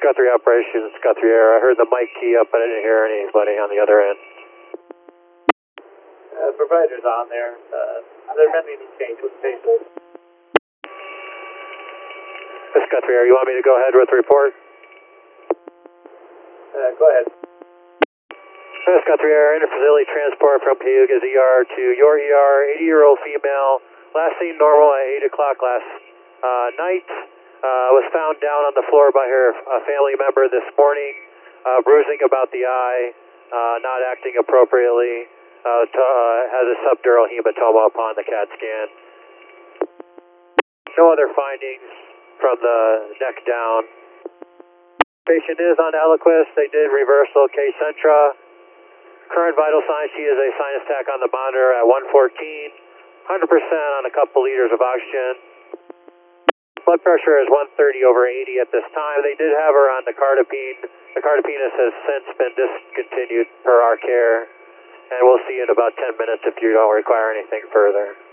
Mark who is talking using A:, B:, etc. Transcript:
A: Guthrie operations, Guthrie Air. I heard the mic key up, but I didn't hear anybody on the other end.
B: Provider's on there. There been any change with patients?
A: This is Guthrie Air. You want me to go ahead with the report?
B: Go ahead.
A: This is Guthrie Air. Interfacility transport from Cayuga's ER to your ER. 80-year-old female. Last seen normal at 8 o'clock last night. Was found down on the floor by her family member this morning. Bruising about the eye. Not acting appropriately. Has a subdural hematoma upon the CAT scan. No other findings from the neck down. Patient is on Eliquis. They did reversal Kcentra. Current vital signs, she is a sinus tach on the monitor at 114. 100% on a couple liters of oxygen. Blood pressure is 130/80 at this time. They did have her on the cardipine. The cardipenus has since been discontinued per our care. And we'll see you in about 10 minutes if you don't require anything further.